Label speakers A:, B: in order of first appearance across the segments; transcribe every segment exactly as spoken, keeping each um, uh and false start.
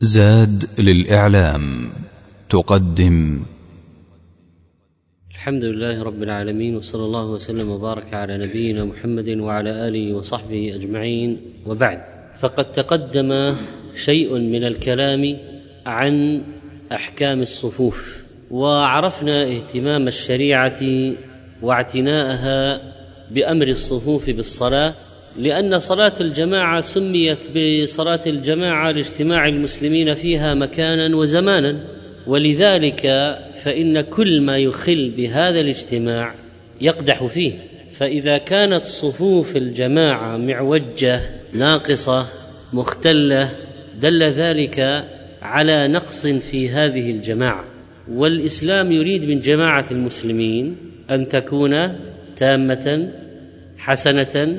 A: زاد للإعلام تقدم.
B: الحمد لله رب العالمين، وصلى الله وسلم وبارك على نبينا محمد وعلى آله وصحبه أجمعين، وبعد. فقد تقدم شيء من الكلام عن أحكام الصفوف، وعرفنا اهتمام الشريعة واعتناءها بأمر الصفوف بالصلاة، لأن صلاة الجماعة سميت بصلاة الجماعة لاجتماع المسلمين فيها مكانا وزمانا، ولذلك فإن كل ما يخل بهذا الاجتماع يقدح فيه. فإذا كانت صفوف الجماعة معوجة ناقصة مختلة دل ذلك على نقص في هذه الجماعة، والإسلام يريد من جماعة المسلمين أن تكون تامة حسنة.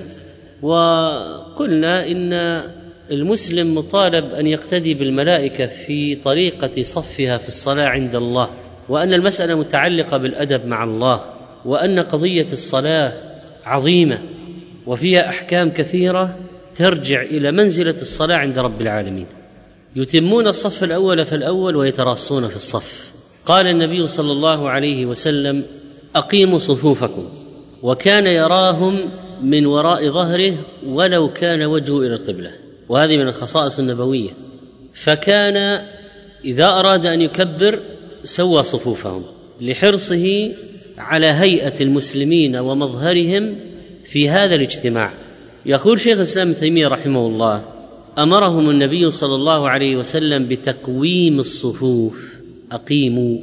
B: وقلنا إن المسلم مطالب أن يقتدي بالملائكة في طريقة صفها في الصلاة عند الله، وأن المسألة متعلقة بالأدب مع الله، وأن قضية الصلاة عظيمة وفيها أحكام كثيرة ترجع إلى منزلة الصلاة عند رب العالمين. يتمون الصف الأول فالأول ويتراصون في الصف. قال النبي صلى الله عليه وسلم: أقيموا صفوفكم، وكان يراهم من وراء ظهره ولو كان وجهه إلى القبلة، وهذه من الخصائص النبوية. فكان إذا أراد أن يكبر سوى صفوفهم لحرصه على هيئة المسلمين ومظهرهم في هذا الاجتماع. يقول شيخ الإسلام ابن تيمية رحمه الله: أمرهم النبي صلى الله عليه وسلم بتقويم الصفوف، أقيموا،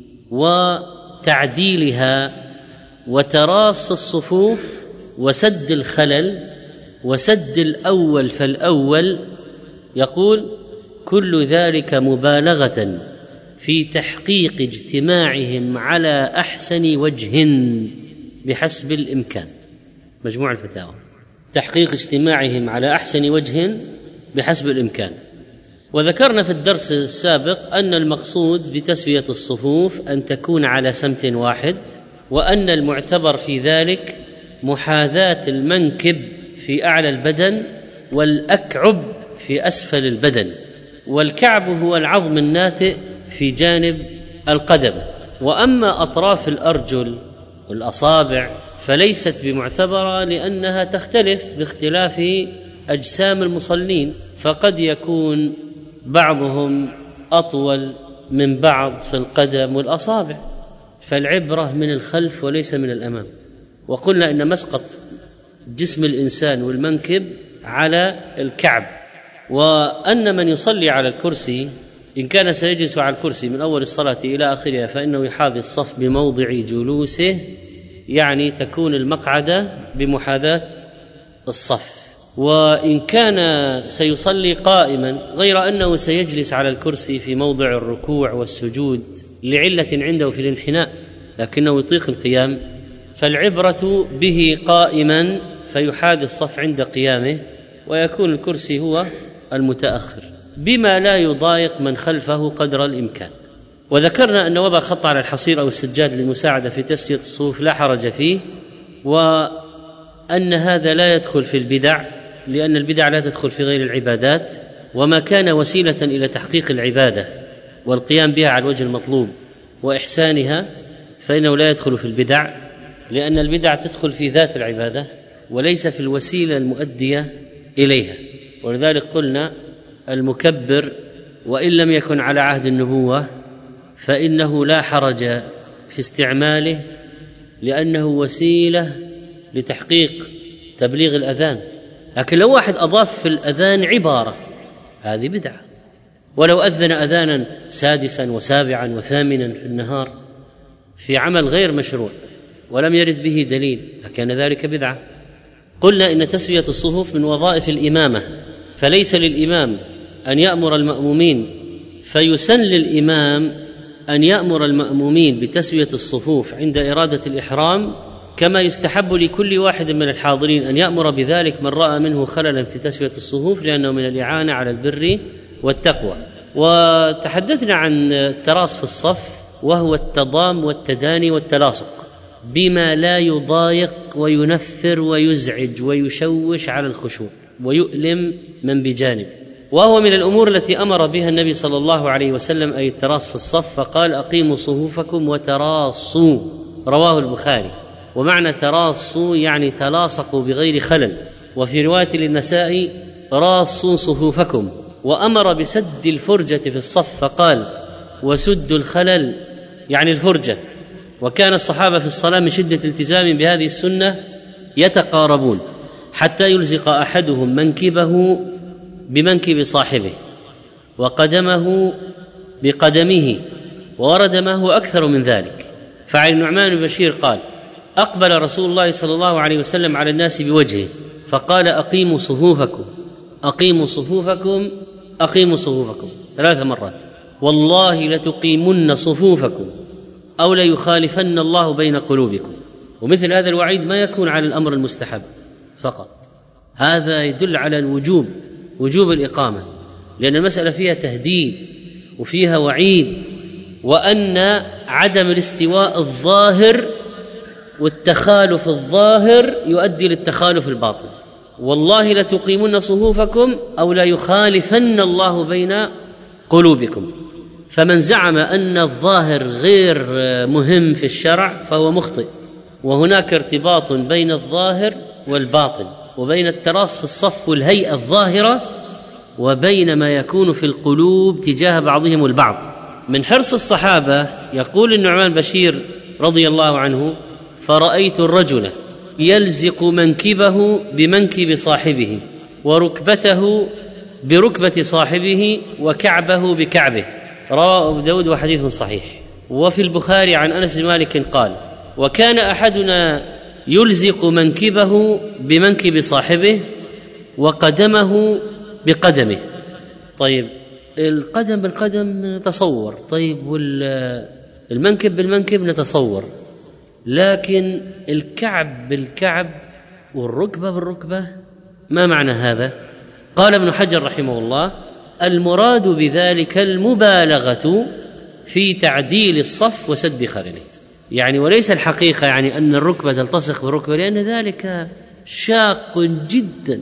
B: وتعديلها، وتراص الصفوف، وسد الخلل، وسد الأول فالأول. يقول: كل ذلك مبالغة في تحقيق اجتماعهم على أحسن وجه بحسب الإمكان. مجموع الفتاوى. تحقيق اجتماعهم على أحسن وجه بحسب الإمكان. وذكرنا في الدرس السابق أن المقصود بتسوية الصفوف أن تكون على سمت واحد، وأن المعتبر في ذلك محاذاة المنكب في أعلى البدن والأكعب في أسفل البدن، والكعب هو العظم الناتئ في جانب القدم. وأما أطراف الأرجل والأصابع فليست بمعتبرة، لأنها تختلف باختلاف أجسام المصلين، فقد يكون بعضهم أطول من بعض في القدم والأصابع، فالعبرة من الخلف وليس من الأمام. وقلنا إن مسقط جسم الإنسان والمنكب على الكعب، وأن من يصلي على الكرسي إن كان سيجلس على الكرسي من أول الصلاة إلى آخرها فإنه يحاذي الصف بموضع جلوسه، يعني تكون المقعدة بمحاذاة الصف. وإن كان سيصلي قائما غير أنه سيجلس على الكرسي في موضع الركوع والسجود لعلة عنده في الانحناء، لكنه يطيق القيام، فالعبرة به قائما فيحاذي الصف عند قيامه، ويكون الكرسي هو المتأخر بما لا يضايق من خلفه قدر الإمكان. وذكرنا أن وضع خط على الحصير أو السجاد للمساعدة في تسوية الصفوف لا حرج فيه، وأن هذا لا يدخل في البدع، لأن البدع لا تدخل في غير العبادات، وما كان وسيلة إلى تحقيق العبادة والقيام بها على الوجه المطلوب وإحسانها فإنه لا يدخل في البدع، لأن البدع تدخل في ذات العبادة وليس في الوسيلة المؤدية إليها. ولذلك قلنا المكبر وإن لم يكن على عهد النبوة فإنه لا حرج في استعماله، لأنه وسيلة لتحقيق تبليغ الأذان. لكن لو واحد أضاف في الأذان عبارة هذه بدعة، ولو أذن أذانا سادسا وسابعا وثامنا في النهار في عمل غير مشروع ولم يرد به دليل لكان ذلك بدعة. قلنا إن تسوية الصفوف من وظائف الإمامة، فليس للإمام أن يأمر المأمومين، فيسن للإمام أن يأمر المأمومين بتسوية الصفوف عند إرادة الإحرام، كما يستحب لكل واحد من الحاضرين أن يأمر بذلك من رأى منه خللا في تسوية الصفوف، لأنه من الإعانة على البر والتقوى. وتحدثنا عن التراص في الصف، وهو التضام والتداني والتلاصق بما لا يضايق وينفر ويزعج ويشوش على الخشوع ويؤلم من بجانب. وهو من الأمور التي أمر بها النبي صلى الله عليه وسلم، أي التراص في الصف، فقال أقيموا صفوفكم وتراصوا، رواه البخاري. ومعنى تراصوا يعني تلاصقوا بغير خلل. وفي رواية للنسائي راصوا صفوفكم. وأمر بسد الفرجة في الصف فقال وسد الخلل يعني الفرجة. وكان الصحابة في الصلاة من شدة التزام بهذه السنة يتقاربون حتى يلزق أحدهم منكبه بمنكب صاحبه وقدمه بقدمه، وورد ما هو أكثر من ذلك. فعن النعمان بن بشير قال أقبل رسول الله صلى الله عليه وسلم على الناس بوجهه فقال أقيموا صفوفكم أقيموا صفوفكم أقيموا صفوفكم ثلاث مرات، والله لتقيمن صفوفكم أو ليخالفن الله بين قلوبكم. ومثل هذا الوعيد ما يكون على الأمر المستحب فقط، هذا يدل على الوجوب، وجوب الإقامة، لأن المسألة فيها تهديد وفيها وعيد، وأن عدم الاستواء الظاهر والتخالف الظاهر يؤدي للتخالف الباطن. والله لتقيمن صفوفكم أو لا يخالفن الله بين قلوبكم. فمن زعم أن الظاهر غير مهم في الشرع فهو مخطئ، وهناك ارتباط بين الظاهر والباطن، وبين التراص في الصف والهيئة الظاهرة وبين ما يكون في القلوب تجاه بعضهم البعض. من حرص الصحابة يقول النعمان بشير رضي الله عنه فرأيت الرجل يلزق منكبه بمنكب صاحبه وركبته بركبة صاحبه وكعبه بكعبه، رواه أبو داود وحديث صحيح. وفي البخاري عن أنس بن مالك قال وكان أحدنا يلزق منكبه بمنكب صاحبه وقدمه بقدمه. طيب القدم بالقدم نتصور، طيب والمنكب بالمنكب نتصور، لكن الكعب بالكعب والركبة بالركبة ما معنى هذا؟ قال ابن حجر رحمه الله المراد بذلك المبالغة في تعديل الصف وسد خلله، يعني وليس الحقيقة يعني أن الركبة تلتصق بالركبة، لأن ذلك شاق جدا،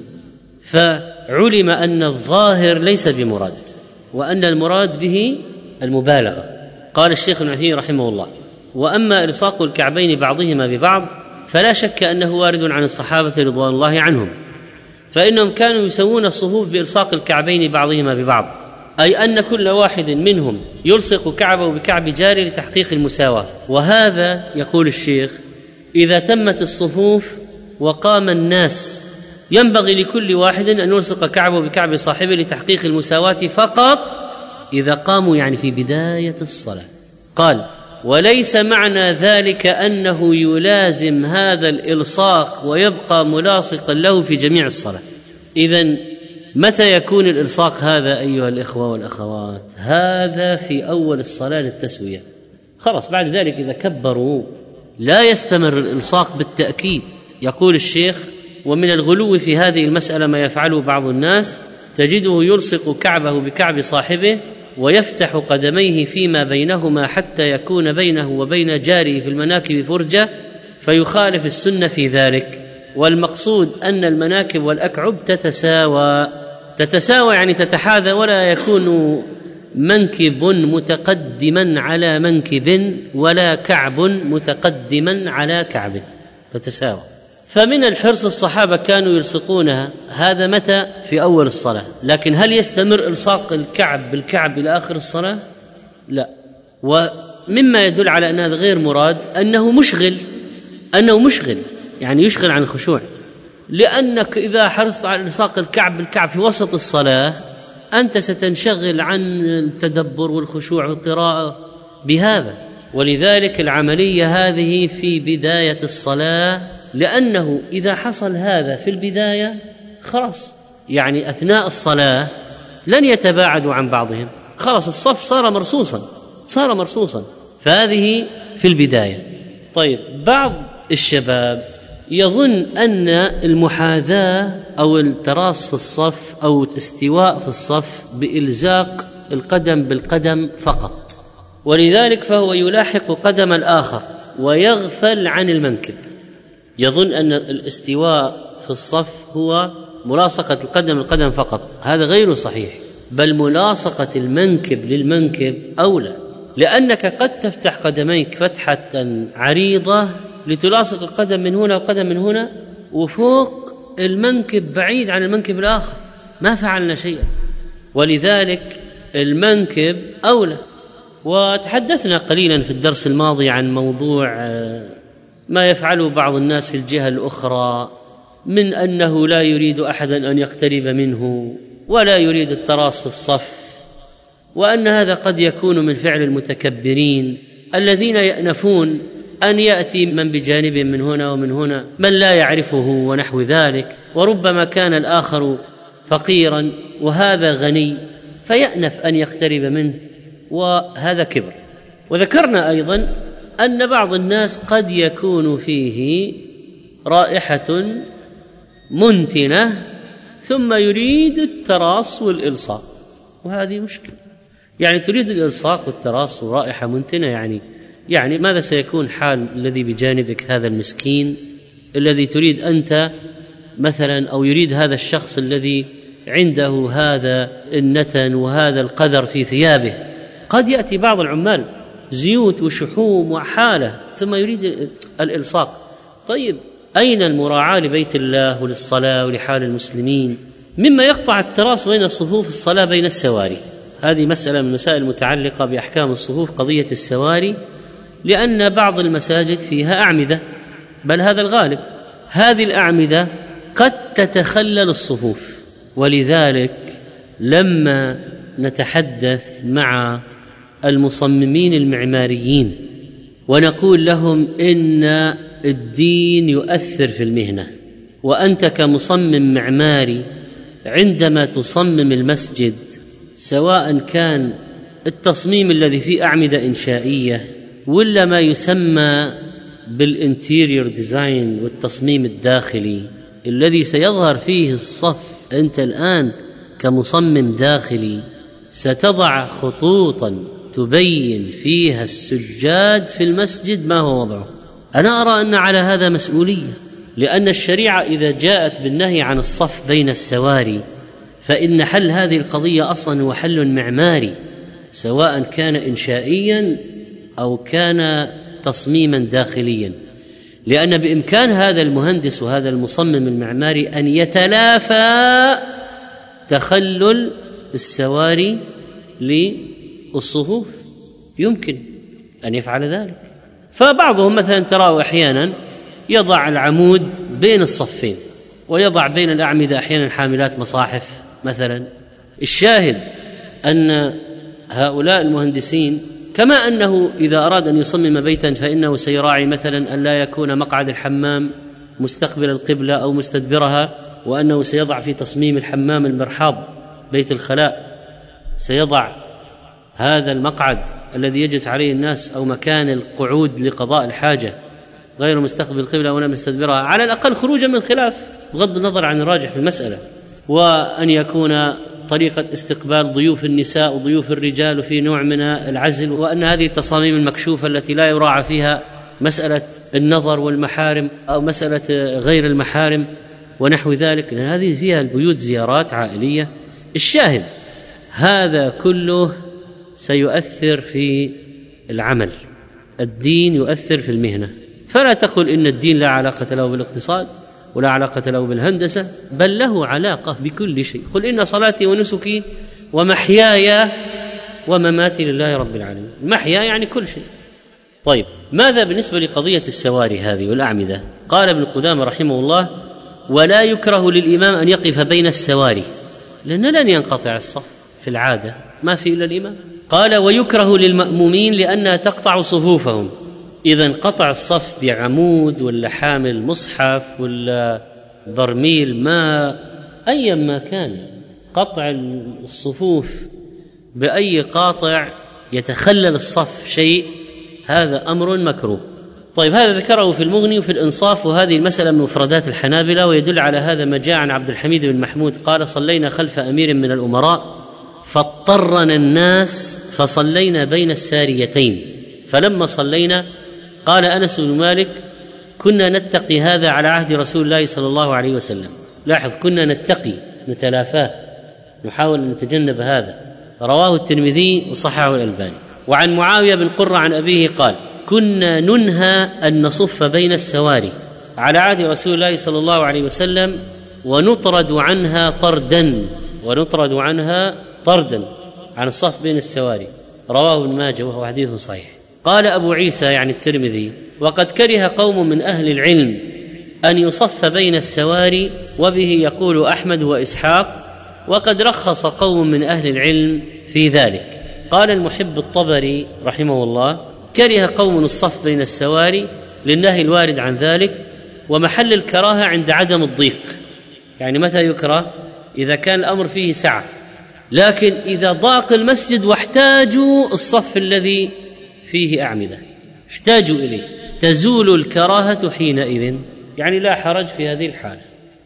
B: فعلم أن الظاهر ليس بمراد وأن المراد به المبالغة. قال الشيخ ابن عثيمين رحمه الله وأما إلصاق الكعبين بعضهما ببعض فلا شك أنه وارد عن الصحابة رضوان الله عنهم، فإنهم كانوا يسوون الصفوف بإلصاق الكعبين بعضهما ببعض، أي أن كل واحد منهم يلصق كعبه بكعب جاري لتحقيق المساواة. وهذا يقول الشيخ إذا تمت الصفوف وقام الناس ينبغي لكل واحد أن يلصق كعبه بكعب صاحبه لتحقيق المساواة فقط إذا قاموا، يعني في بداية الصلاة. قال وليس معنى ذلك أنه يلازم هذا الإلصاق ويبقى ملاصقا له في جميع الصلاة. إذن متى يكون الإلصاق هذا أيها الإخوة والأخوات؟ هذا في أول الصلاة للتسوية، خلاص بعد ذلك إذا كبروا لا يستمر الإلصاق بالتأكيد. يقول الشيخ ومن الغلو في هذه المسألة ما يفعله بعض الناس، تجده يلصق كعبه بكعب صاحبه ويفتح قدميه فيما بينهما حتى يكون بينه وبين جاره في المناكب فرجة، فيخالف السنة في ذلك. والمقصود أن المناكب والأكعب تتساوى تتساوى يعني تتحاذى، ولا يكون منكب متقدما على منكب ولا كعب متقدما على كعب، تتساوى. فمن الحرص الصحابة كانوا يلصقونها، هذا متى؟ في أول الصلاة. لكن هل يستمر إلصاق الكعب بالكعب إلى آخر الصلاة؟ لا. ومما يدل على أن هذا غير مراد أنه مشغل أنه مشغل يعني يشغل عن الخشوع، لأنك إذا حرصت على إلصاق الكعب بالكعب في وسط الصلاة أنت ستنشغل عن التدبر والخشوع والقراءة بهذا. ولذلك العملية هذه في بداية الصلاة، لأنه إذا حصل هذا في البداية خلاص يعني أثناء الصلاة لن يتباعدوا عن بعضهم، خلاص الصف صار مرصوصا صار مرصوصا فهذه في البداية. طيب بعض الشباب يظن أن المحاذاة أو التراص في الصف أو الاستواء في الصف بإلزاق القدم بالقدم فقط، ولذلك فهو يلاحق قدم الآخر ويغفل عن المنكب، يظن أن الاستواء في الصف هو ملاصقة القدم القدم فقط. هذا غير صحيح. بل ملاصقة المنكب للمنكب أولى، لأنك قد تفتح قدميك فتحة عريضة لتلاصق القدم من هنا وقدم من هنا، وفوق المنكب بعيد عن المنكب الآخر، ما فعلنا شيئا، ولذلك المنكب أولى. وتحدثنا قليلا في الدرس الماضي عن موضوع ما يفعله بعض الناس في الجهة الأخرى من أنه لا يريد أحدا أن يقترب منه ولا يريد التراص في الصف، وأن هذا قد يكون من فعل المتكبرين الذين يأنفون أن يأتي من بجانب من هنا ومن هنا من لا يعرفه ونحو ذلك، وربما كان الآخر فقيرا وهذا غني فيأنف أن يقترب منه، وهذا كبر. وذكرنا أيضا أن بعض الناس قد يكون فيه رائحة منتنة ثم يريد التراص والإلصاق، وهذه مشكلة. يعني تريد الإلصاق والتراص ورائحة منتنة، يعني يعني ماذا سيكون حال الذي بجانبك، هذا المسكين الذي تريد أنت مثلا، أو يريد هذا الشخص الذي عنده هذا النتن وهذا القذر في ثيابه. قد يأتي بعض العمال زيوت وشحوم وحالة ثم يريد الإلصاق. طيب أين المراعاة لبيت الله وللصلاة ولحال المسلمين مما يقطع التراص بين الصفوف، الصلاة بين السواري؟ هذه مسألة من المسائل المتعلقة بأحكام الصفوف، قضية السواري، لأن بعض المساجد فيها أعمدة، بل هذا الغالب، هذه الأعمدة قد تتخلل الصفوف. ولذلك لما نتحدث مع المصممين المعماريين ونقول لهم إن الدين يؤثر في المهنة، وأنت كمصمم معماري عندما تصمم المسجد، سواء كان التصميم الذي فيه أعمدة إنشائية ولا ما يسمى بالانتيريور ديزاين والتصميم الداخلي الذي سيظهر فيه الصف، أنت الآن كمصمم داخلي ستضع خطوطا تبين فيها السجاد في المسجد ما هو وضعه. أنا أرى أن على هذا مسؤولية، لأن الشريعة إذا جاءت بالنهي عن الصف بين السواري فإن حل هذه القضية أصلا هو حل معماري، سواء كان إنشائيا أو كان تصميما داخليا، لأن بإمكان هذا المهندس وهذا المصمم المعماري أن يتلافى تخلل السواري للصفوف، يمكن أن يفعل ذلك. فبعضهم مثلا تراه أحيانا يضع العمود بين الصفين، ويضع بين الأعمدة أحيانا حاملات مصاحف مثلا. الشاهد أن هؤلاء المهندسين كما أنه إذا أراد أن يصمم بيتا فإنه سيراعي مثلا أن لا يكون مقعد الحمام مستقبل القبلة أو مستدبرها، وأنه سيضع في تصميم الحمام المرحاض بيت الخلاء سيضع هذا المقعد الذي يجلس عليه الناس أو مكان القعود لقضاء الحاجة غير مستقبل القبلة ولا مستدبرها، على الأقل خروجا من الخلاف بغض النظر عن الراجح في المسألة، وأن يكون طريقة استقبال ضيوف النساء وضيوف الرجال في نوع من العزل، وأن هذه التصاميم المكشوفة التي لا يراعى فيها مسألة النظر والمحارم أو مسألة غير المحارم ونحو ذلك، لأن هذه فيها البيوت زيارات عائلية. الشاهد هذا كله سيؤثر في العمل، الدين يؤثر في المهنة، فلا تقل إن الدين لا علاقة له بالاقتصاد ولا علاقة له بالهندسة، بل له علاقة بكل شيء. قل إن صلاتي ونسكي ومحياي ومماتي لله رب العالمين. المحيا يعني كل شيء. طيب ماذا بالنسبة لقضية السواري هذه والأعمدة؟ قال ابن قدامة رحمه الله: ولا يكره للإمام أن يقف بين السواري، لأن لن ينقطع الصف في العادة، ما في إلا الإمام. قال: ويكره للمأمومين لأنها تقطع صفوفهم. إذا انقطع الصف بعمود ولا حامل مصحف ولا برميل ماء أيا ما كان، قطع الصفوف بأي قاطع يتخلل الصف شيء، هذا أمر مكروه. طيب هذا ذكره في المغني وفي الإنصاف، وهذه المسألة من مفردات الحنابلة، ويدل على هذا ما جاء عن عبد الحميد بن محمود قال: صلينا خلف أمير من الأمراء فاضطرنا الناس فصلينا بين الساريتين، فلما صلينا قال أنس بن مالك: كنا نتقي هذا على عهد رسول الله صلى الله عليه وسلم. لاحظ، كنا نتقي، نتلافاه، نحاول أن نتجنب هذا. رواه الترمذي وصححه الألباني. وعن معاوية بن قرة عن أبيه قال: كنا ننهى أن نصف بين السواري على عهد رسول الله صلى الله عليه وسلم، ونطرد عنها طردا ونطرد عنها طردا عن الصف بين السواري. رواه ابن ماجه وهو حديث صحيح. قال أبو عيسى يعني الترمذي: وقد كره قوم من أهل العلم أن يصف بين السواري، وبه يقول أحمد وإسحاق، وقد رخص قوم من أهل العلم في ذلك. قال المحب الطبري رحمه الله: كره قوم الصف بين السواري للنهي الوارد عن ذلك، ومحل الكراهة عند عدم الضيق. يعني متى يكره؟ إذا كان الأمر فيه سعة، لكن إذا ضاق المسجد واحتاجوا الصف الذي فيه أعمدة احتاجوا إليه تزول الكراهة حينئذ، يعني لا حرج في هذه الحالة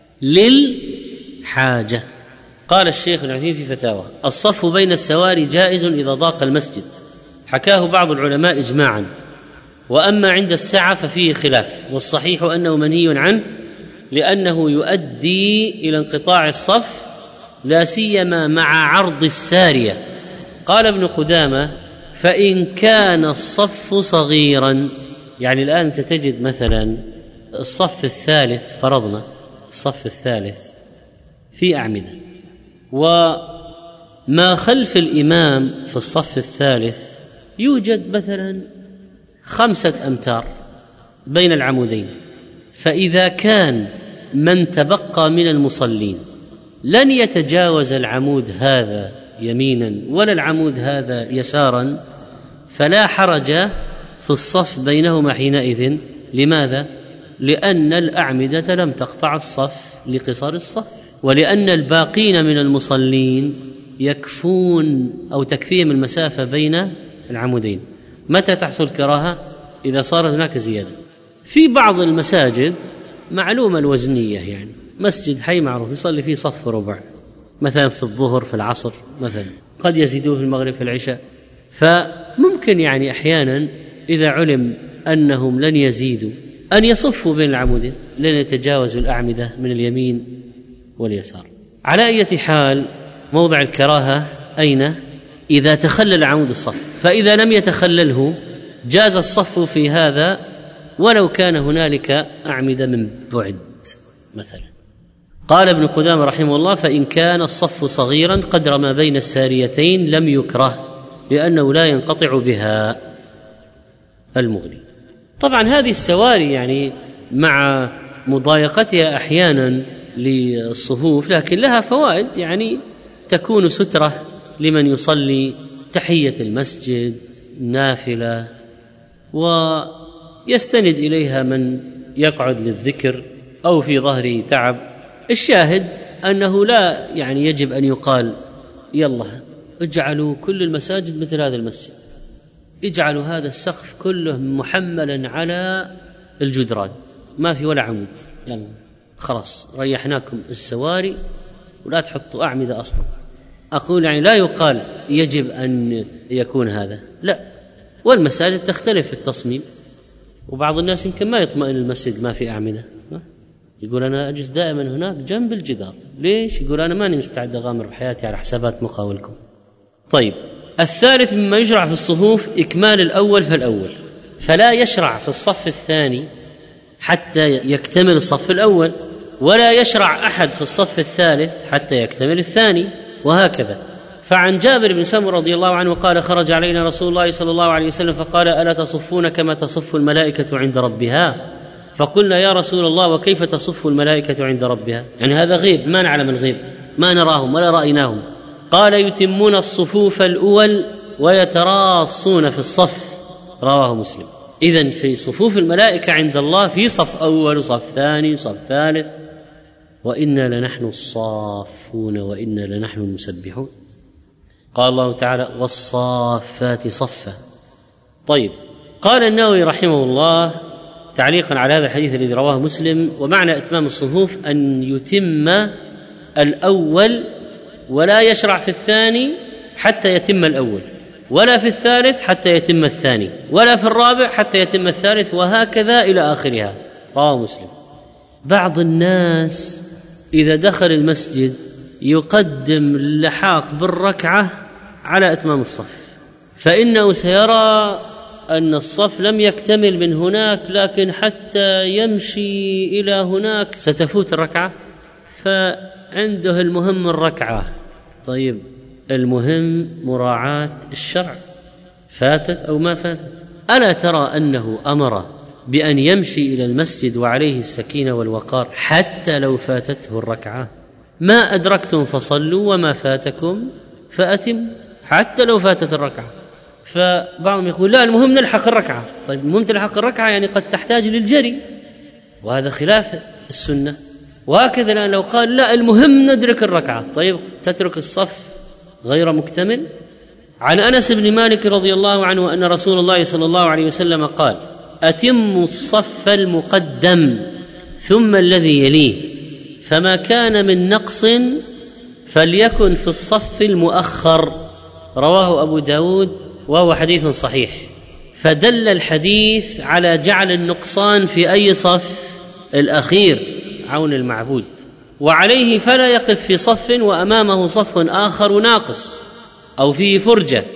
B: للحاجة. قال الشيخ العثيمين في فتاوى: الصف بين السواري جائز إذا ضاق المسجد، حكاه بعض العلماء إجماعا، وأما عند السعة ففيه خلاف، والصحيح أنه منهي عنه لأنه يؤدي إلى انقطاع الصف، لا سيما مع عرض السارية. قال ابن قدامة: فإن كان الصف صغيرا، يعني الآن تجد مثلا الصف الثالث، فرضنا الصف الثالث في أعمدة، وما خلف الإمام في الصف الثالث يوجد مثلا خمسة أمتار بين العمودين، فإذا كان من تبقى من المصلين لن يتجاوز العمود هذا يمينا ولا العمود هذا يسارا، فلا حرج في الصف بينهما حينئذ. لماذا؟ لأن الأعمدة لم تقطع الصف لقصر الصف، ولأن الباقين من المصلين يكفون أو تكفيهم المسافة بين العمودين. متى تحصل كراهة؟ إذا صارت هناك زيادة. في بعض المساجد معلومة الوزنية، يعني مسجد حي معروف يصلي فيه صف وربع، مثلا في الظهر في العصر مثلا، قد يزيدوه في المغرب في العشاء، فممكن يعني أحيانا إذا علم أنهم لن يزيدوا أن يصفوا بين العمودين، لن يتجاوزوا الأعمدة من اليمين واليسار. على أي حال موضع الكراهة أين؟ إذا تخلل عمود الصف، فإذا لم يتخلله جاز الصف في هذا ولو كان هنالك أعمدة من بعد مثلا. قال ابن قدامة رحمه الله: فإن كان الصف صغيرا قدر ما بين الساريتين لم يكره، لأنه لا ينقطع بها المغني. طبعا هذه السواري يعني مع مضايقتها أحيانا للصفوف لكن لها فوائد، يعني تكون سترة لمن يصلي تحية المسجد نافلة، ويستند إليها من يقعد للذكر أو في ظهره تعب. الشاهد أنه لا يعني يجب أن يقال يلا اجعلوا كل المساجد مثل هذا المسجد، اجعلوا هذا السقف كله محملا على الجدران ما في ولا عمود، يلا خلاص ريحناكم السواري ولا تحطوا أعمدة أصلا. أقول يعني لا يقال يجب أن يكون هذا، لا، والمساجد تختلف في التصميم، وبعض الناس يمكن ما يطمئن المسجد ما في أعمدة، يقول أنا أجلس دائما هناك جنب الجدار. ليش؟ يقول أنا ماني مستعد أغامر بحياتي على حسابات مقاولكم. طيب، الثالث مما يشرع في الصفوف إكمال الأول فالأول، فلا يشرع في الصف الثاني حتى يكتمل الصف الأول، ولا يشرع أحد في الصف الثالث حتى يكتمل الثاني، وهكذا. فعن جابر بن سمرة رضي الله عنه قال: خرج علينا رسول الله صلى الله عليه وسلم فقال: ألا تصفون كما تصف الملائكة عند ربها؟ فقلنا: يا رسول الله وكيف تصف الملائكة عند ربها؟ يعني هذا غيب، ما نعلم الغيب، ما نراهم ولا رأيناهم. قال: يتمون الصفوف الأول ويتراصون في الصف. رواه مسلم. إذن في صفوف الملائكة عند الله في صف أول وصف ثاني وصف ثالث، وإنا لنحن الصافون وإنا لنحن المسبحون. قال الله تعالى: والصافات صفا. طيب، قال النووي رحمه الله تعليقا على هذا الحديث الذي رواه مسلم: ومعنى إتمام الصفوف أن يتم الأول ولا يشرع في الثاني حتى يتم الأول، ولا في الثالث حتى يتم الثاني، ولا في الرابع حتى يتم الثالث، وهكذا إلى آخرها. رواه مسلم. بعض الناس إذا دخل المسجد يقدم اللحاق بالركعة على إتمام الصف، فإنه سيرى أن الصف لم يكتمل من هناك، لكن حتى يمشي إلى هناك ستفوت الركعة، فعنده المهم الركعة. طيب المهم مراعاة الشرع، فاتت أو ما فاتت. ألا ترى أنه أمر بأن يمشي إلى المسجد وعليه السكينة والوقار حتى لو فاتته الركعة؟ ما أدركتم فصلوا وما فاتكم فأتم، حتى لو فاتت الركعة. فبعضهم يقول لا، المهم نلحق الركعة. طيب المهم تلحق الركعة يعني قد تحتاج للجري، وهذا خلاف السنة. وهكذا الآن لو قال لا، المهم ندرك الركعة، طيب تترك الصف غير مكتمل. عن أنس بن مالك رضي الله عنه أن رسول الله صلى الله عليه وسلم قال: أتموا الصف المقدم ثم الذي يليه، فما كان من نقص فليكن في الصف المؤخر. رواه أبو داود وهو حديث صحيح. فدل الحديث على جعل النقصان في أي صف؟ الأخير، عون المعبود. وعليه فلا يقف في صف وأمامه صف آخر ناقص أو فيه فرجة،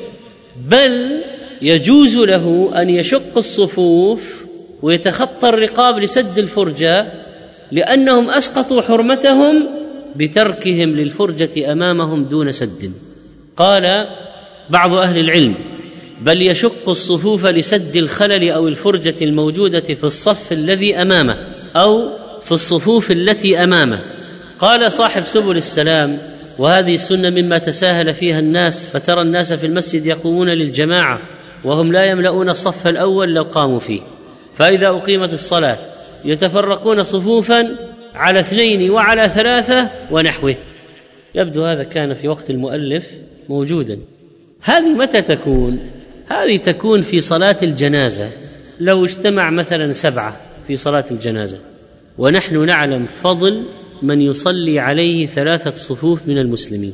B: بل يجوز له أن يشق الصفوف ويتخطى الرقاب لسد الفرجة، لأنهم أسقطوا حرمتهم بتركهم للفرجة أمامهم دون سد. قال بعض أهل العلم: بل يشق الصفوف لسد الخلل أو الفرجة الموجودة في الصف الذي أمامه أو في الصفوف التي أمامه. قال صاحب سبل السلام: وهذه السنة مما تساهل فيها الناس، فترى الناس في المسجد يقومون للجماعة وهم لا يملؤون الصف الأول لو قاموا فيه، فإذا أقيمت الصلاة يتفرقون صفوفا على اثنين وعلى ثلاثة ونحوه. يبدو هذا كان في وقت المؤلف موجودا. هذه متى تكون؟ هذه تكون في صلاة الجنازة، لو اجتمع مثلا سبعة في صلاة الجنازة، ونحن نعلم فضل من يصلي عليه ثلاثة صفوف من المسلمين.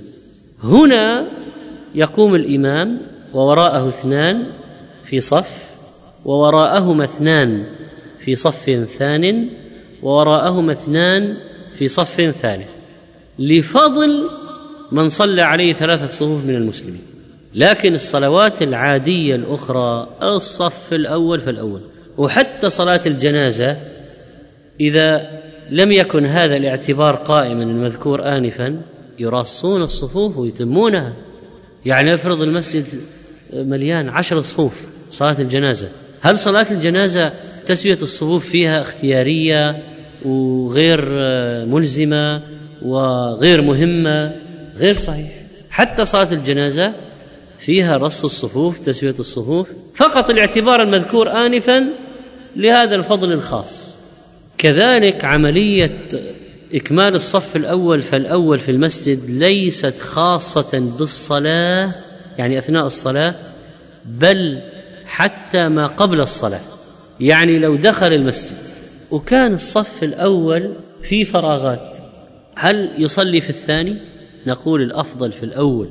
B: هنا يقوم الإمام ووراءه اثنان في صف، ووراءهما اثنان في صف ثان، ووراءهما اثنان في صف ثالث، لفضل من صلى عليه ثلاثة صفوف من المسلمين. لكن الصلوات العادية الأخرى الصف الأول فالأول. وحتى صلاة الجنازة إذا لم يكن هذا الاعتبار قائما المذكور آنفا، يراصون الصفوف ويتمونها. يعني افرض المسجد مليان عشر صفوف صلاة الجنازة، هل صلاة الجنازة تسوية الصفوف فيها اختيارية وغير ملزمة وغير مهمة؟ غير صحيح. حتى صلاة الجنازة فيها رص الصفوف، تسوية الصفوف، فقط الاعتبار المذكور آنفا لهذا الفضل الخاص. كذلك عملية إكمال الصف الأول فالأول في المسجد ليست خاصة بالصلاة، يعني أثناء الصلاة، بل حتى ما قبل الصلاة. يعني لو دخل المسجد وكان الصف الأول في فراغات، هل يصلي في الثاني؟ نقول الأفضل في الأول.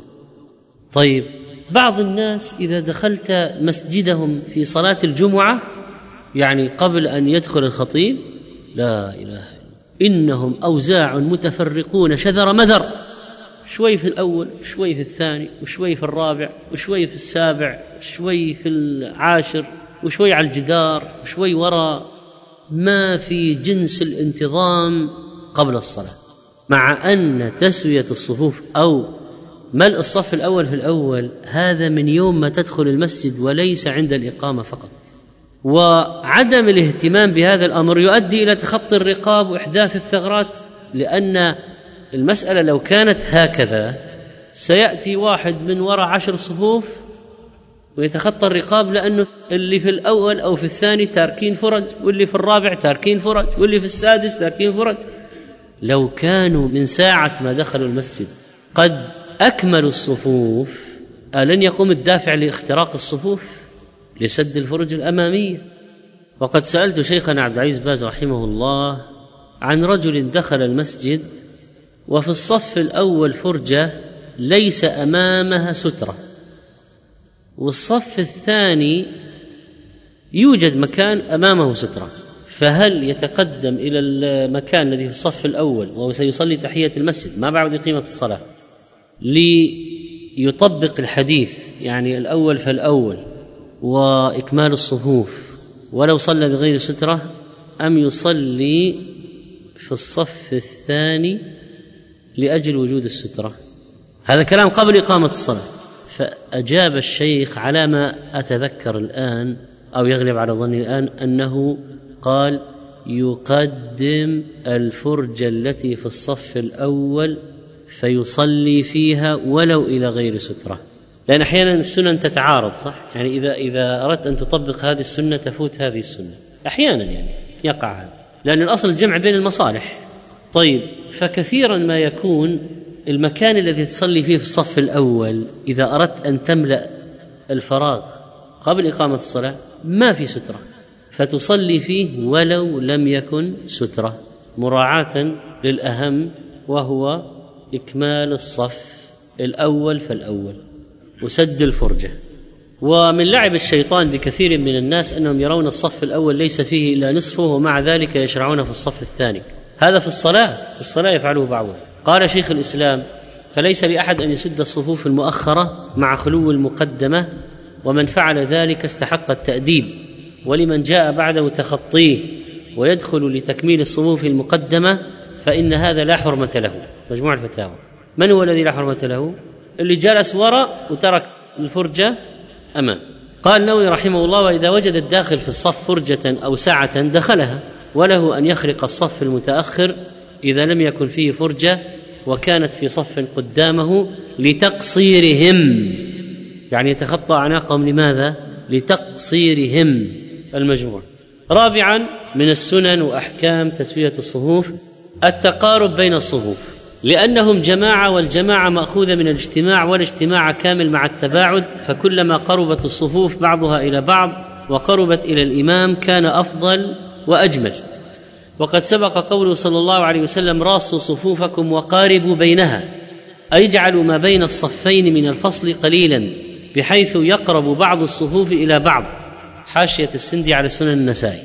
B: طيب بعض الناس إذا دخلت مسجدهم في صلاة الجمعة، يعني قبل أن يدخل الخطيب، لا إله إلا إنهم أوزاع متفرقون شذر مذر، شوي في الأول، شوي في الثاني، وشوي في الرابع، وشوي في السابع، شوي في العاشر، وشوي على الجدار، وشوي وراء. ما في جنس الانتظام قبل الصلاة، مع أن تسوية الصفوف أو ملء الصف الأول في الأول هذا من يوم ما تدخل المسجد وليس عند الإقامة فقط. وعدم الاهتمام بهذا الأمر يؤدي إلى تخطي الرقاب وإحداث الثغرات، لأن المسألة لو كانت هكذا سيأتي واحد من وراء عشر صفوف ويتخطى الرقاب، لأنه اللي في الأول أو في الثاني تاركين فرج، واللي في الرابع تاركين فرج، واللي في السادس تاركين فرج. لو كانوا من ساعة ما دخلوا المسجد قد أكملوا الصفوف، ألن يقوم الدافع لاختراق الصفوف لسد الفرج الأمامية؟ وقد سألت شيخنا عبد العزيز باز رحمه الله عن رجل دخل المسجد وفي الصف الأول فرجة ليس أمامها سترة، والصف الثاني يوجد مكان أمامه سترة، فهل يتقدم إلى المكان الذي في الصف الأول وهو سيصلي تحية المسجد ما بعد إقامة الصلاة ليطبق الحديث يعني الأول فالأول وإكمال الصفوف ولو صلى بغير سترة، أم يصلي في الصف الثاني لأجل وجود السترة؟ هذا كلام قبل إقامة الصلاة. فأجاب الشيخ على ما أتذكر الآن أو يغلب على ظني الآن أنه قال يقدم الفرجة التي في الصف الأول فيصلي فيها ولو إلى غير سترة، لأن أحيانا السنن تتعارض، صح؟ يعني إذا إذا أردت أن تطبق هذه السنة تفوت هذه السنة، أحيانا يعني يقع هذا، لأن الأصل الجمع بين المصالح. طيب، فكثيرا ما يكون المكان الذي تصلي فيه في الصف الأول إذا أردت أن تملأ الفراغ قبل إقامة الصلاة ما في سترة، فتصلي فيه ولو لم يكن سترة، مراعاة للأهم وهو إكمال الصف الأول فالأول وسد الفرجة. ومن لعب الشيطان بكثير من الناس أنهم يرون الصف الأول ليس فيه إلا نصفه ومع ذلك يشرعون في الصف الثاني. هذا في الصلاة، في الصلاة يفعله بعضهم. قال شيخ الإسلام: فليس لأحد أن يسد الصفوف المؤخرة مع خلو المقدمة، ومن فعل ذلك استحق التأديب، ولمن جاء بعده تخطيه ويدخل لتكميل الصفوف المقدمة فإن هذا لا حرمة له. مجموع الفتاوى. من هو الذي لا حرمة له؟ اللي جلس وراء وترك الفرجة أمام. قال النووي رحمه الله: وإذا وجد الداخل في الصف فرجة أو سعة دخلها، وله أن يخرق الصف المتأخر إذا لم يكن فيه فرجة وكانت في صف قدامه لتقصيرهم، يعني يتخطى أعناقهم. لماذا؟ لتقصيرهم. المجموع. رابعا من السنن وأحكام تسوية الصفوف التقارب بين الصفوف، لأنهم جماعة، والجماعة مأخوذة من الاجتماع، والاجتماع كامل مع التباعد، فكلما قربت الصفوف بعضها إلى بعض وقربت إلى الإمام كان أفضل وأجمل. وقد سبق قوله صلى الله عليه وسلم: راصوا صفوفكم وقاربوا بينها، أي اجعلوا ما بين الصفين من الفصل قليلا بحيث يقرب بعض الصفوف إلى بعض. حاشية السندي على سنن النسائي.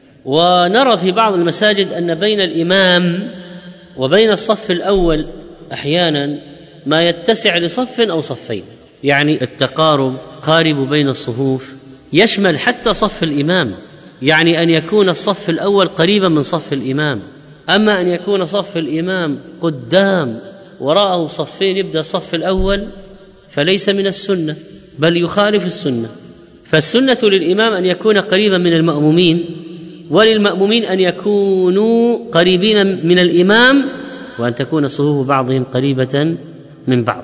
B: ونرى في بعض المساجد أن بين الإمام وبين الصف الأول أحيانا ما يتسع لصف أو صفين، يعني التقارب قارب بين الصفوف يشمل حتى صف الإمام، يعني أن يكون الصف الأول قريبا من صف الإمام. أما أن يكون صف الإمام قدام وراءه صفين يبدأ الصف الأول فليس من السنة، بل يخالف السنة. فالسنة للإمام أن يكون قريبا من المأمومين، وللمأمومين أن يكونوا قريبين من الإمام، وأن تكون صفوف بعضهم قريبة من بعض.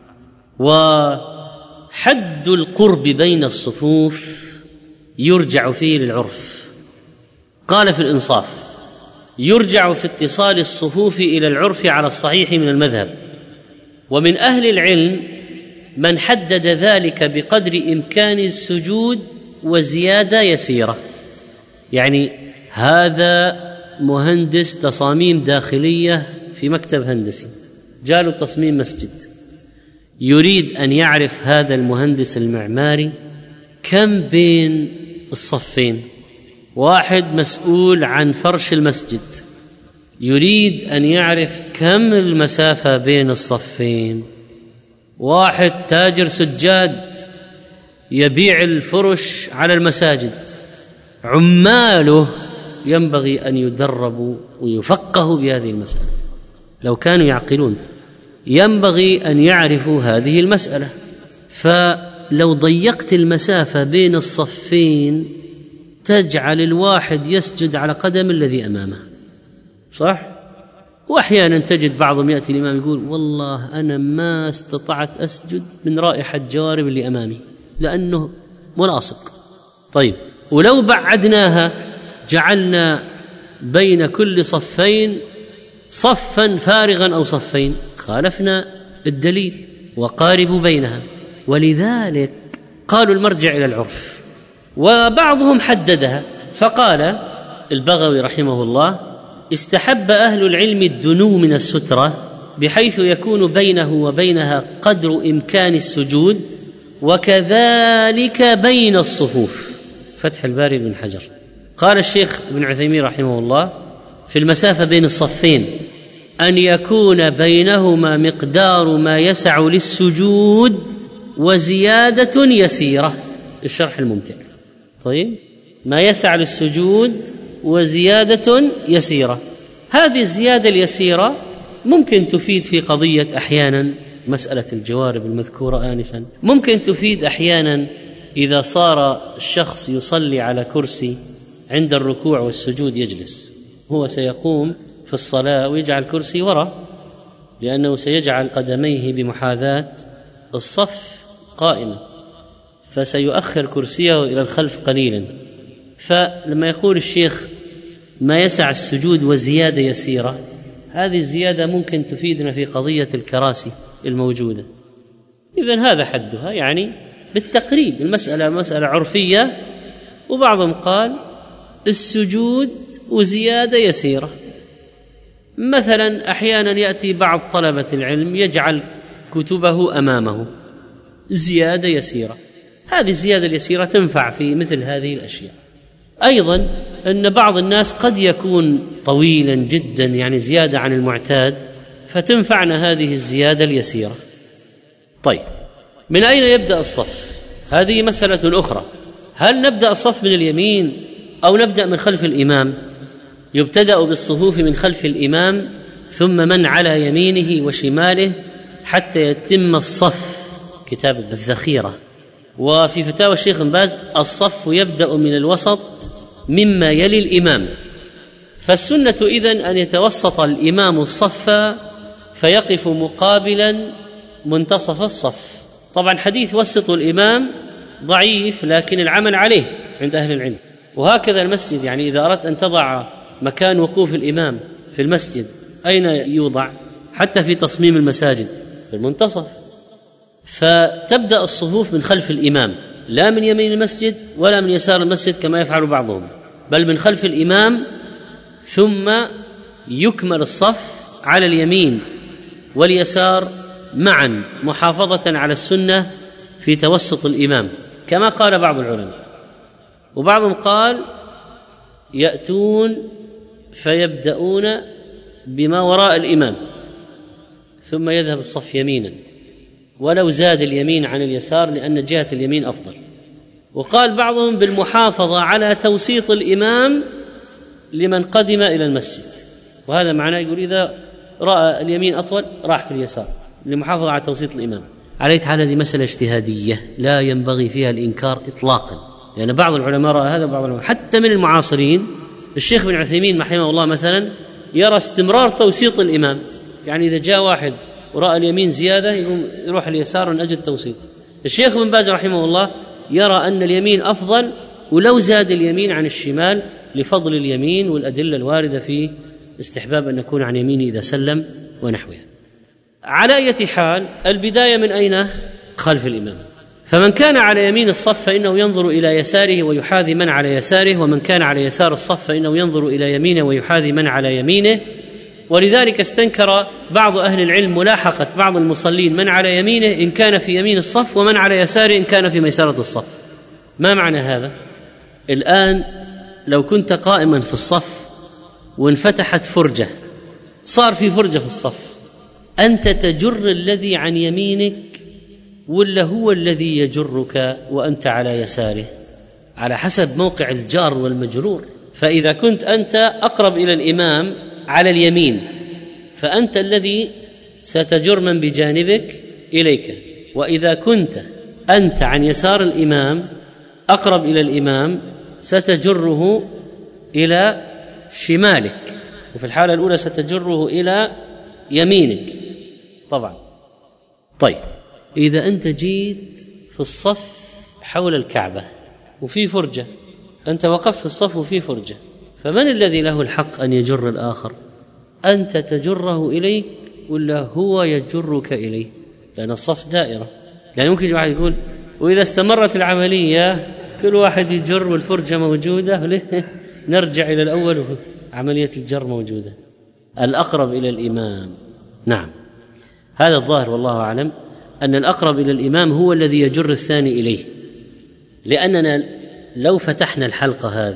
B: وحد القرب بين الصفوف يرجع فيه للعرف. قال في الإنصاف: يرجع في اتصال الصفوف إلى العرف على الصحيح من المذهب، ومن أهل العلم من حدد ذلك بقدر إمكان السجود وزيادة يسيرة. يعني هذا مهندس تصاميم داخلية في مكتب هندسي، جاله تصميم مسجد، يريد أن يعرف هذا المهندس المعماري كم بين الصفين. واحد مسؤول عن فرش المسجد يريد أن يعرف كم المسافة بين الصفين. واحد تاجر سجاد يبيع الفرش على المساجد، عماله ينبغي أن يدربوا ويفقهوا بهذه المسألة، لو كانوا يعقلون ينبغي أن يعرفوا هذه المسألة. فلو ضيقت المسافة بين الصفين تجعل الواحد يسجد على قدم الذي أمامه، صح؟ وأحيانا تجد بعضهم يأتي الإمام يقول: والله أنا ما استطعت أسجد من رائحة جوارب اللي أمامي لأنه ملاصق. طيب، ولو بعدناها جعلنا بين كل صفين صفا فارغا أو صفين خالفنا الدليل، وقاربوا بينها. ولذلك قالوا المرجع إلى العرف. وبعضهم حددها فقال البغوي رحمه الله: استحب أهل العلم الدنو من السترة بحيث يكون بينه وبينها قدر إمكان السجود، وكذلك بين الصفوف. فتح الباري بن حجر. قال الشيخ ابن عثيمين رحمه الله في المسافة بين الصفين أن يكون بينهما مقدار ما يسع للسجود وزيادة يسيرة. الشرح الممتع. طيب، ما يسع للسجود وزيادة يسيرة، هذه الزيادة اليسيرة ممكن تفيد في قضية أحيانا مسألة الجوارب المذكورة آنفا، ممكن تفيد أحيانا إذا صار الشخص يصلي على كرسي عند الركوع والسجود يجلس، هو سيقوم في الصلاة ويجعل كرسي وراء، لأنه سيجعل قدميه بمحاذاة الصف قائمة، فسيؤخر كرسيه إلى الخلف قليلا. فلما يقول الشيخ ما يسع السجود وزيادة يسيرة، هذه الزيادة ممكن تفيدنا في قضية الكراسي الموجودة. إذن هذا حدها، يعني بالتقريب المسألة مسألة عرفية. وبعضهم قال السجود وزيادة يسيرة، مثلا أحيانا يأتي بعض طلبة العلم يجعل كتبه أمامه، زيادة يسيرة، هذه الزيادة اليسيرة تنفع في مثل هذه الأشياء. أيضا أن بعض الناس قد يكون طويلا جدا، يعني زيادة عن المعتاد، فتنفعنا هذه الزيادة اليسيرة. طيب، من أين يبدأ الصف؟ هذه مسألة أخرى. هل نبدأ الصف من اليمين أو نبدأ من خلف الإمام؟ يبتدأ بالصفوف من خلف الإمام ثم من على يمينه وشماله حتى يتم الصف، كتاب الذخيرة. وفي فتاوى الشيخ بن باز الصف يبدأ من الوسط مما يلي الإمام. فالسنة إذن أن يتوسط الإمام الصف فيقف مقابلا منتصف الصف. طبعا حديث وسط الإمام ضعيف، لكن العمل عليه عند أهل العلم. وهكذا المسجد، يعني إذا أردت أن تضع مكان وقوف الإمام في المسجد أين يوضع؟ حتى في تصميم المساجد في المنتصف. فتبدأ الصفوف من خلف الإمام، لا من يمين المسجد ولا من يسار المسجد كما يفعل بعضهم، بل من خلف الإمام، ثم يكمل الصف على اليمين واليسار معا، محافظة على السنة في توسط الإمام كما قال بعض العلماء. وبعضهم قال يأتون فيبدأون بما وراء الإمام ثم يذهب الصف يمينا، ولو زاد اليمين عن اليسار لأن جهة اليمين أفضل. وقال بعضهم بالمحافظة على توسيط الإمام لمن قدم إلى المسجد، وهذا معناه يقول إذا رأى اليمين أطول راح في اليسار لمحافظة على توسيط الإمام. على حال هذه مسألة اجتهادية لا ينبغي فيها الإنكار إطلاقا، لأن يعني بعض العلماء رأى هذا وبعض العلماء حتى من المعاصرين. الشيخ بن عثيمين رحمه الله مثلا يرى استمرار توسيط الإمام، يعني إذا جاء واحد ورأى اليمين زيادة يروح اليسار من أجل التوسيط. الشيخ بن باز رحمه الله يرى أن اليمين أفضل ولو زاد اليمين عن الشمال لفضل اليمين والأدلة الواردة في استحباب أن يكون عن يمينه إذا سلم ونحوها. على أي حال البداية من أين؟ خلف الإمام. فمن كان على يمين الصف فإنه ينظر إلى يساره ويحاذي من على يساره، ومن كان على يسار الصف فإنه ينظر إلى يمينه ويحاذي من على يمينه. ولذلك استنكر بعض أهل العلم ملاحقة بعض المصلين من على يمينه إن كان في يمين الصف ومن على يساره إن كان في ميسرة الصف. ما معنى هذا؟ الآن لو كنت قائما في الصف وانفتحت فرجة، صار في فرجة في الصف، أنت تجر الذي عن يمينك ولا هو الذي يجرك وأنت على يساره؟ على حسب موقع الجار والمجرور. فإذا كنت أنت أقرب إلى الإمام على اليمين فأنت الذي ستجر من بجانبك إليك، وإذا كنت أنت عن يسار الإمام أقرب إلى الإمام ستجره إلى شمالك، وفي الحالة الأولى ستجره إلى يمينك طبعا. طيب، إذا أنت جيت في الصف حول الكعبة وفي فرجة، أنت وقفت في الصف وفي فرجة، فمن الذي له الحق أن يجر الآخر؟ أنت تجره إليك ولا هو يجرك إليه؟ لأن الصف دائرة. يعني ممكن واحد يقول وإذا استمرت العملية كل واحد يجر والفرجة موجودة نرجع إلى الأول عملية الجر موجودة. الأقرب إلى الإمام، نعم هذا الظاهر والله أعلم، أن الأقرب إلى الإمام هو الذي يجر الثاني إليه. لأننا لو فتحنا الحلقة هذه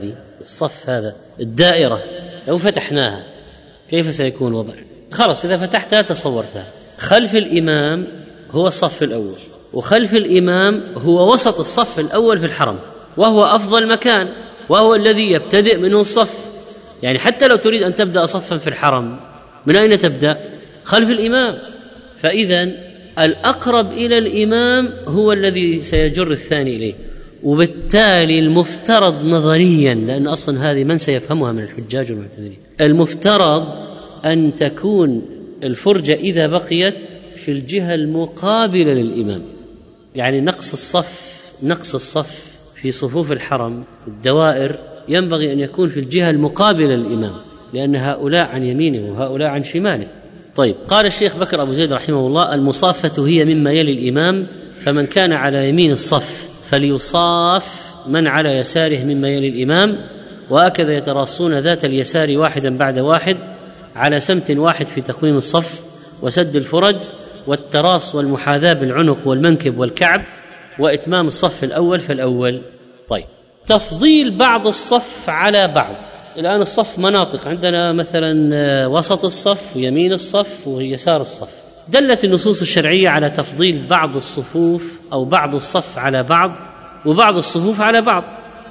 B: الصف هذا الدائرة لو فتحناها كيف سيكون الوضع؟ خلاص إذا فتحتها تصورتها. خلف الإمام هو الصف الأول، وخلف الإمام هو وسط الصف الأول في الحرم، وهو أفضل مكان، وهو الذي يبتدئ منه الصف. يعني حتى لو تريد أن تبدأ صفا في الحرم من أين تبدأ؟ خلف الإمام. فإذا الأقرب إلى الإمام هو الذي سيجر الثاني إليه، وبالتالي المفترض نظريا، لأن أصلا هذه من سيفهمها من الحجاج والمعتمرين، المفترض أن تكون الفرجة إذا بقيت في الجهة المقابلة للإمام. يعني نقص الصف نقص الصف في صفوف الحرم الدوائر ينبغي أن يكون في الجهة المقابلة للإمام، لأن هؤلاء عن يمينه وهؤلاء عن شماله. طيب، قال الشيخ بكر أبو زيد رحمه الله: المصافة هي مما يلي الإمام، فمن كان على يمين الصف فليصاف من على يساره مما يلي الإمام، وهكذا يتراصون ذات اليسار واحدا بعد واحد على سمت واحد في تقويم الصف وسد الفرج والتراص والمحاذاة بالعنق والمنكب والكعب وإتمام الصف الأول فالأول. طيب، تفضيل بعض الصف على بعض. الآن الصف مناطق، عندنا مثلا وسط الصف ويمين الصف ويسار الصف. دلت النصوص الشرعية على تفضيل بعض الصفوف أو بعض الصف على بعض وبعض الصفوف على بعض.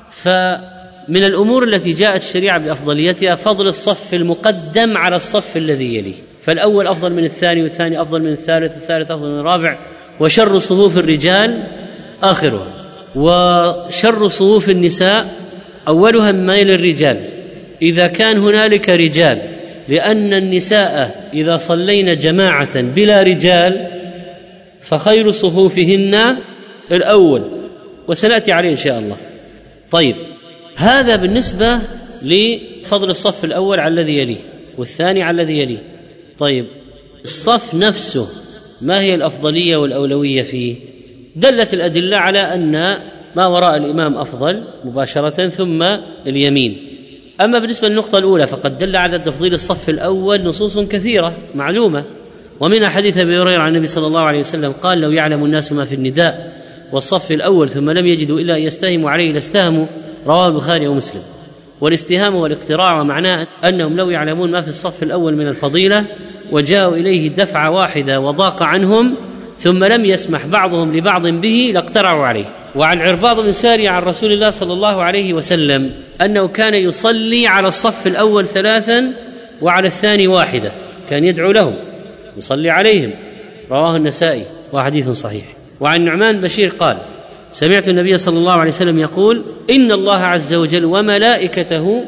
B: فمن الأمور التي جاءت الشريعة بأفضليتها فضل الصف المقدم على الصف الذي يليه، فالأول أفضل من الثاني، والثاني أفضل من الثالث، والثالث أفضل من الرابع. وشر صفوف الرجال آخرها، وشر صفوف النساء أولها مما يلي الرجال إذا كان هنالك رجال، لأن النساء إذا صلين جماعة بلا رجال فخير صفوفهن الأول، وسنأتي عليه إن شاء الله. طيب، هذا بالنسبة لفضل الصف الأول على الذي يليه والثاني على الذي يليه. طيب، الصف نفسه ما هي الأفضلية والأولوية فيه؟ دلت الأدلة على أن ما وراء الإمام أفضل مباشرة ثم اليمين. أما بالنسبة للنقطة الأولى فقد دل على تفضيل الصف الأول نصوص كثيرة معلومة، ومنها حديث أبي هريرة عن النبي صلى الله عليه وسلم قال: لو يعلم الناس ما في النداء والصف الأول ثم لم يجدوا إلا أن يستهموا عليه لاستهموا، رواه البخاري ومسلم. والاستهام والاقتراع ومعناه أنهم لو يعلمون ما في الصف الأول من الفضيلة وجاءوا إليه دفعة واحدة وضاق عنهم ثم لم يسمح بعضهم لبعض به لاقترعوا عليه. وعن عرباض بن سارية عن رسول الله صلى الله عليه وسلم أنه كان يصلي على الصف الأول ثلاثا وعلى الثاني واحدة، كان يدعو لهم يصلي عليهم، رواه النسائي وحديث صحيح. وعن نعمان بشير قال: سمعت النبي صلى الله عليه وسلم يقول: إن الله عز وجل وملائكته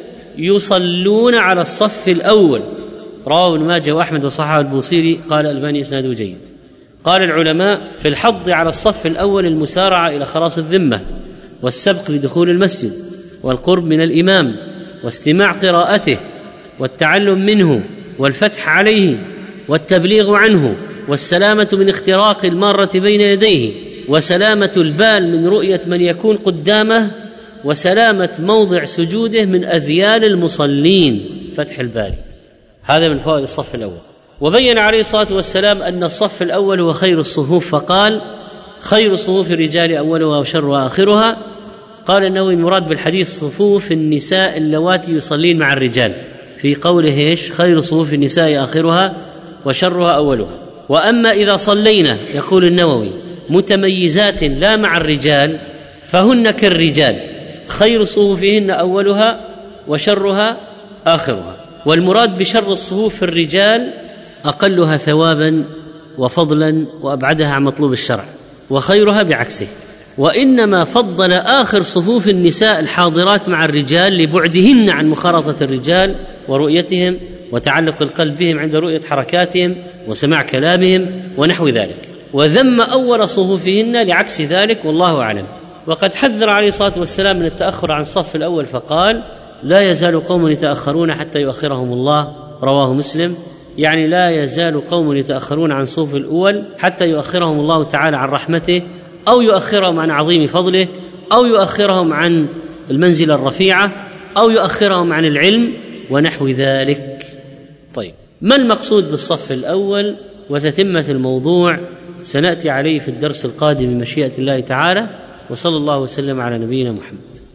B: يصلون على الصف الأول، رواه ابن ماجه وأحمد وصححه البوصيري، قال الألباني إسناده جيد. قال العلماء: في الحض على الصف الأول المسارعة إلى خلاص الذمة والسبق لدخول المسجد والقرب من الإمام واستماع قراءته والتعلم منه والفتح عليه والتبليغ عنه والسلامة من اختراق المارة بين يديه وسلامة البال من رؤية من يكون قدامه وسلامة موضع سجوده من أذيال المصلين، فتح البال. هذا من فوائد الصف الأول. وبين عليه الصلاة والسلام أن الصف الأول هو خير الصفوف، فقال: خير صفوف الرجال أولها وشرها آخرها. قال النووي: المراد بالحديث صفوف النساء اللواتي يصلين مع الرجال، في قوله ايش؟ خير صفوف النساء آخرها وشرها أولها. وأما إذا صلينا، يقول النووي، متميزات لا مع الرجال فهن كالرجال، خير صفوفهن أولها وشرها آخرها. والمراد بشر الصفوف في الرجال أقلها ثوابا وفضلا وأبعدها عن مطلوب الشرع، وخيرها بعكسه. وإنما فضل آخر صفوف النساء الحاضرات مع الرجال لبعدهن عن مخالطة الرجال ورؤيتهم وتعلق القلب بهم عند رؤية حركاتهم وسماع كلامهم ونحو ذلك، وذم أول صفوفهن لعكس ذلك، والله أعلم. وقد حذر عليه الصلاة والسلام من التأخر عن الصف الأول فقال: لا يزال قوم يتأخرون حتى يؤخرهم الله، رواه مسلم. يعني لا يزال قوم يتأخرون عن صفوف الأول حتى يؤخرهم الله تعالى عن رحمته، أو يؤخرهم عن عظيم فضله، أو يؤخرهم عن المنزلة الرفيعة، أو يؤخرهم عن العلم ونحو ذلك. طيب، ما المقصود بالصف الأول وتتمة الموضوع سنأتي عليه في الدرس القادم بمشيئة الله تعالى، وصلى الله وسلم على نبينا محمد.